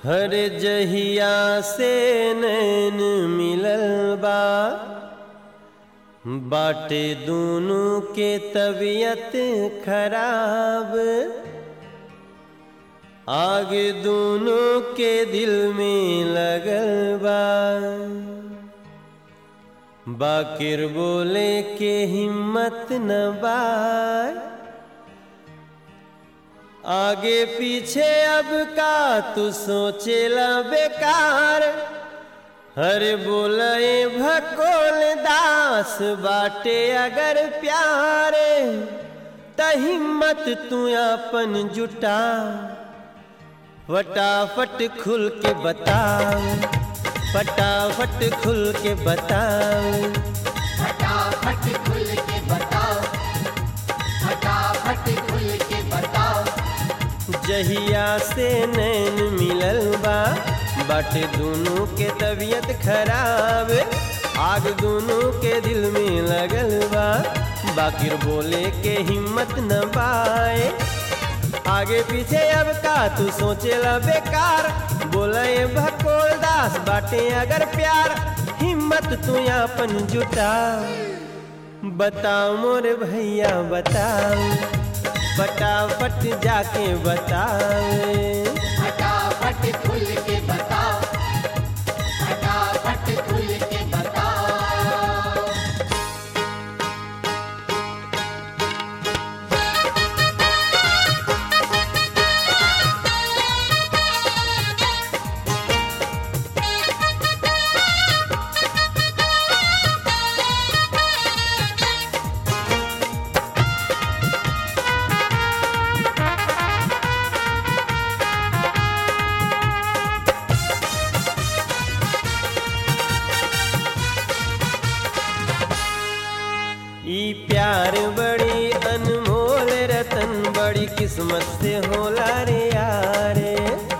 हर जहिया से नैन मिलल बा, बाटे दूनों के तबीयत खराब। आगे दूनों के दिल में लगल बा, बाकिर बोले के हिम्मत न बा। आगे पीछे अब का तू सोचेला बेकार। हर बोले भकोल दास बाटे अगर प्यारे, त हिम्मत तू अपन जुटा, फटाफट खुल के बताओ, फटाफट खुल के बताओ, फटाफट खुल के बताओ, फटाफट खुल के बताओ। जहिया से नैन मिलल बा, बाटे दोनों के तबीयत खराब। आग दोनों के दिल में लगल बा, बाकिर बोले के हिम्मत न पाए। आगे पीछे अब का तू सोचेला बेकार। बोले भकोल दास बाटे अगर प्यार, हिम्मत तू अपन जुटा, बताओ मोरे भैया बताओ, फटाफट जाके बताओ। फटाफट खुल के बताओ, फटाफट खुल के बताओ। ई प्यार बड़ी अनमोल रतन, बड़ी किस्मत से होला रे यारे।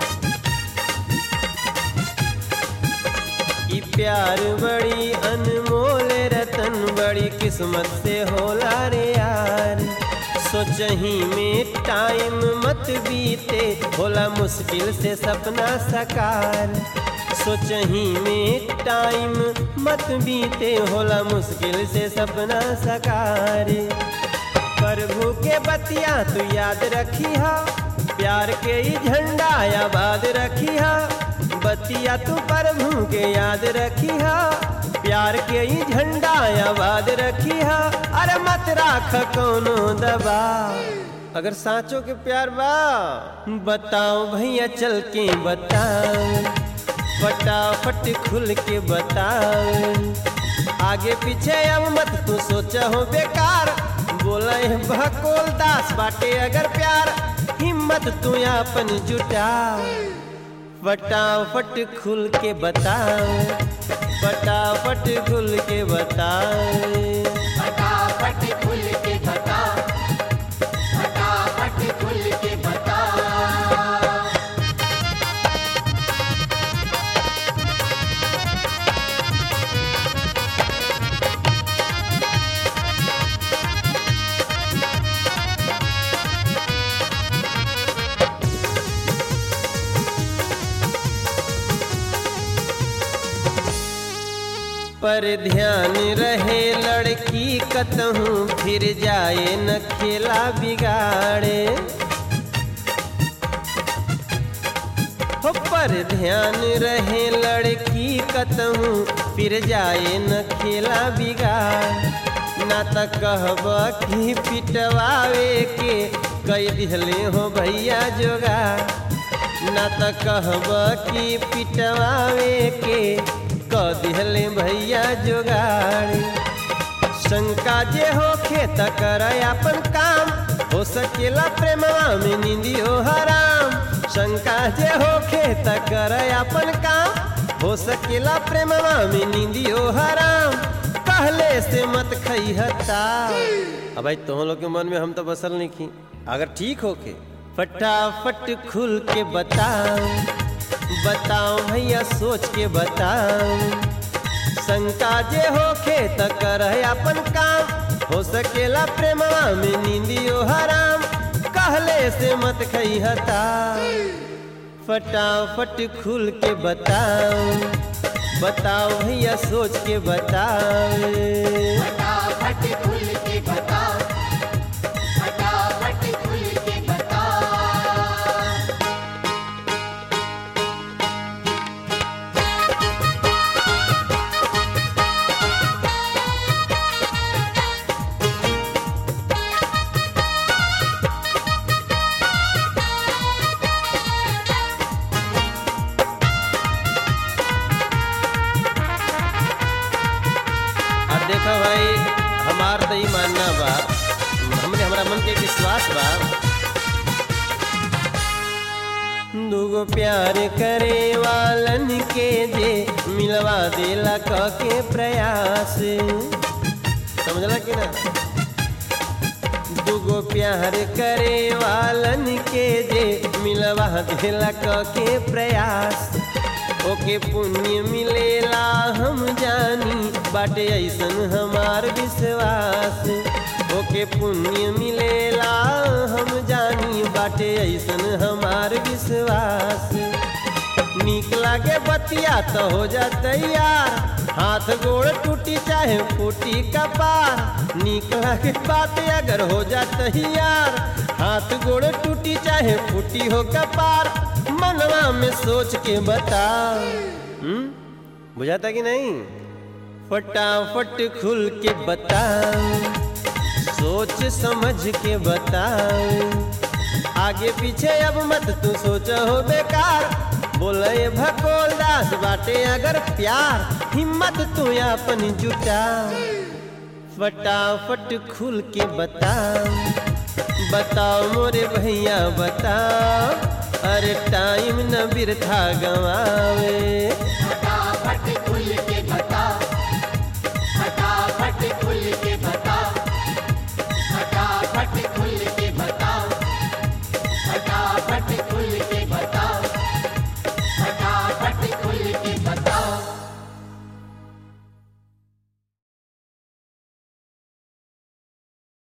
ई प्यार बड़ी अनमोल रतन, बड़ी किस्मत से होला रे यार। सोचही में टाइम मत बीते, होला मुश्किल से सपना साकार। सोचही में टाइम मत बीते, होला मुश्किल से सपना साकार। प्रभु के बतिया तू याद रखी हा, प्यार के ही झंडा आबाद रखी हा। बतिया तू प्रभु के याद रखी हा, प्यार के ही झंडा आबाद रखी हा। अरे मत राख कोनो दबा, अगर सांचो के प्यार बा बताओ भैया चल के बताओ, फटाफट खुल के बताओ। आगे पीछे अब मत तू सोचा हो बेकार। बोले भकोल दास बाटे अगर प्यार, हिम्मत तू अपन जुटा, फटाफट खुल के बताओ, फटाफट खुल के बताओ। फटाफट खुल के बताओ, फटाफट खुल के बताओ। पर ध्यान रहे लड़की कतहूँ, फिर जाए न खेला बिगाड़े। हो पर ध्यान रहे लड़की कतहूँ, फिर जाए न खेला बिगाड़। ना त कहब कि पिटवावे के कई दिहले हो भैया जोगा, ना त कहब कि पिटवावे के दिहले भैया जोगाड़ी। शंका जे होखे त कर अपन काम, हो सकेला प्रेमवा में नींदियो हराम। शंका जे होखे त कर अपन काम, हो सकेला प्रेमवा में नींदियो हराम। कहले से मत खइहता, अब भाई तुम लोग के मन में हम तो बसल नहीं की। अगर ठीक होके फटाफट खुल के बताओ, बताओ भैया सोच के बताओ। शंका जे होखे त कर अपन काम, हो सकेला प्रेमवा में नींदियो हराम। कहले से मत खइहता, फटाफट खुल के बताओ, बताओ भैया सोच के बताओ। फटाफट खुल के बताओ, फटाफट खुल के बताओ। देखो भाई, हमार तो ही मानना बा, हमरा मन के विश्वास बा, दूगो प्यार करे वालन के जे मिलवा देला क के प्रयास, समझला कि ना? दूगो प्यार करे वालन के जे मिलवा देला क के प्रयास, ओके पुण्य मिलेला हम जानी, बाटे ऐसन हमार विश्वास। ओके पुण्य मिलेला हम जानी, बाटे ऐसन हमार विश्वास। नीक लागे बतिया तो हो जा तैयार, हाथ गोड़ टूटी चाहे फूटी कपार। नीक लागे बात अगर हो जा तैयार, हाथ गोड़ टूटी चाहे फूटी हो कपार। मनवा में सोच के बताओ, बुझाता कि नहीं? फटाफट खुल के बताओ, सोच समझ के बताओ। आगे पीछे अब मत तू सोचो हो बेकार, बोले भकोल दास बाटे अगर प्यार, हिम्मत तू अपन जुटाओ। फटाफट खुल के बताओ, बताओ मोरे भैया बताओ, अरे टाइम न बिरथा गवावे।